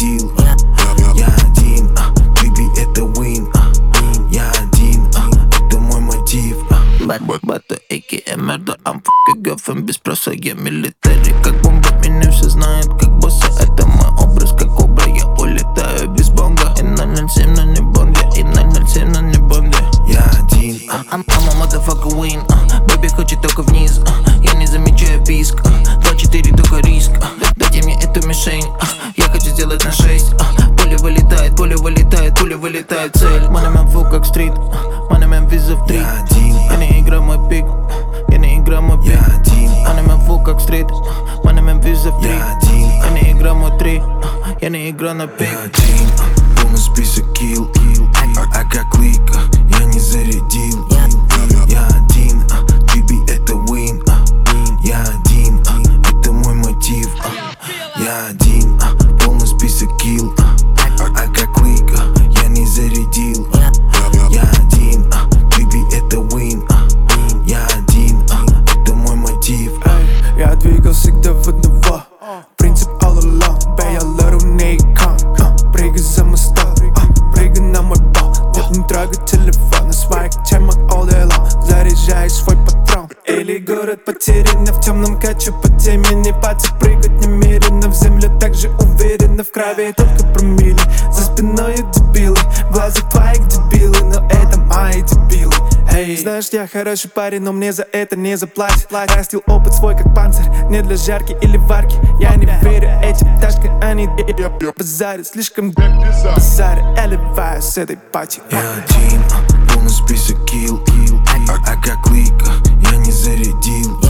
зарядил. Я один, baby, это win. Я один, это мой мотив. Бата, а.к.а. Мерда, I'm fucking girlfriend. Без спроса я милитари. Как бомба, меня все знают как босса. Это мой образ, как кобра. Я улетаю без бонга. И 007, но не Бонд. И 007, но не Бонд. Я один, I'm a motherfucker win. Baby хочет только вниз. Я не замечаю писк. 2-4 только риск. Дайте мне эту мишень. Я хочу сделать на 6. Пуля вылетает, пуля вылетает, пуля вылетает в цель. Манемен фу как стрит. Манемен виза в 3. Я не играю мой пик. Я не играю мой пик. Манемен фу как стрит. Манемен виза в 3. Я не играю мой 3. Я не играю на пик. Я один, полный список килл. А как лика, я не зарядил. Я один, baby, это win. Я один, это мой мотив. Я один, полный список килл. А как лика, я не зарядил. Я один, baby, это win. Я один, это мой мотив. Я двигал всегда в одного. Принцип all along. Бей, я леру не икон. Прыгай за мостом, прыгай на мой пол. Нет, не трогай телефон. На своих темах all day long. Заряжай свой патрон. Или город потерянный в темном качу по теме. Не пальцы прыгать немерено в землю. Так же уверенно в крови только промили. За спиной дебилы, в глазах твоих дебилы. Но это мои дебилы. Эй, знаешь, я хороший парень, но мне за это не заплатят. Растил опыт свой как панцирь, не для жарки или варки. Я не верю этим пташкам, они базарят. Слишком базарят, я ливаю с этой пати. Я один, полный список килл. А как лика, я не зарядил.